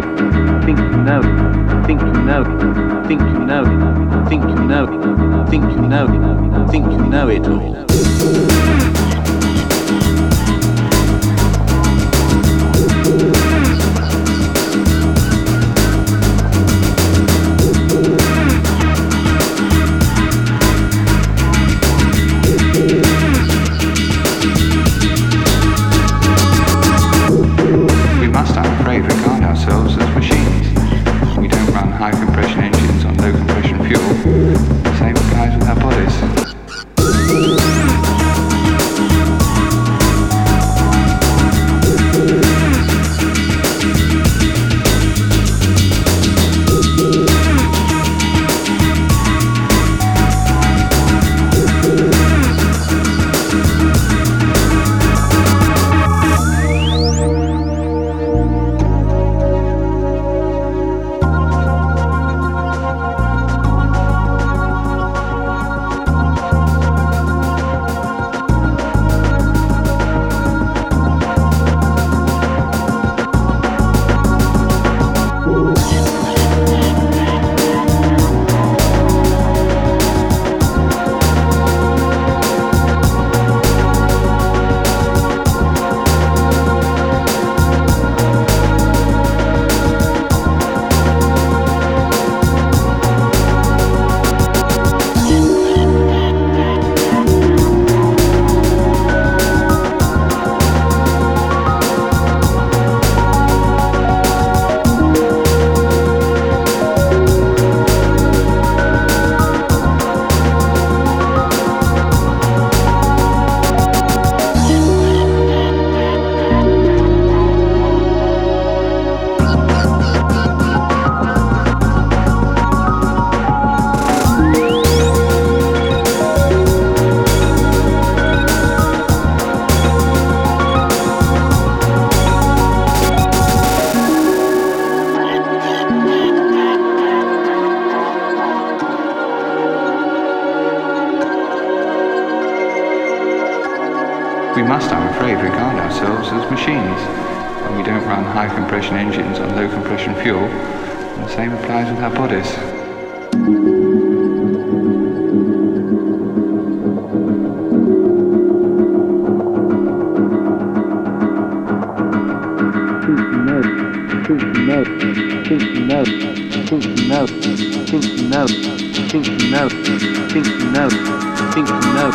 think you know, think you know, think you know, think you know, think you know, think you know it all. Regard ourselves as machines. We don't run high compression engines on low compression fuel. The same applies with our bodies. We must, I'm afraid, regard ourselves as machines. And we don't run high compression engines on low compression fuel. And the same applies with our bodies. Think you know.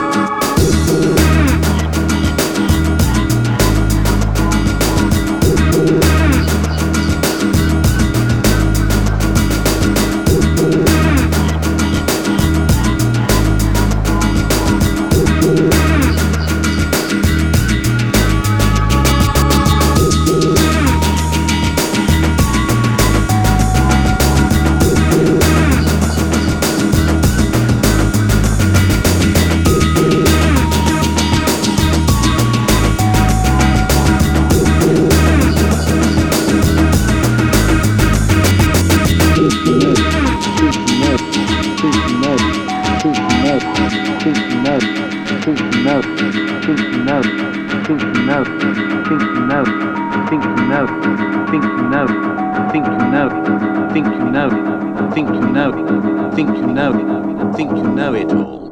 Think you know it all.